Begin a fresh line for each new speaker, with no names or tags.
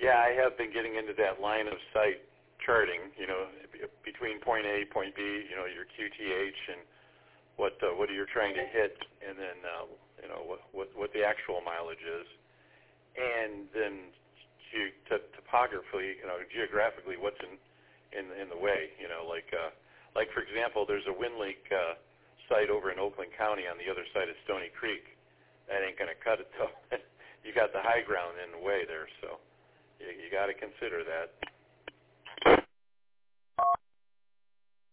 Yeah, I have been getting into that line of sight charting, between point A, point B, your QTH and what you're trying to hit, and then what the actual mileage is, and then topographically, geographically, what's in the way, like for example, there's a Wind Lake site over in Oakland County on the other side of Stony Creek. That ain't going to cut it though. You got the high ground in the way there, so you got to consider that.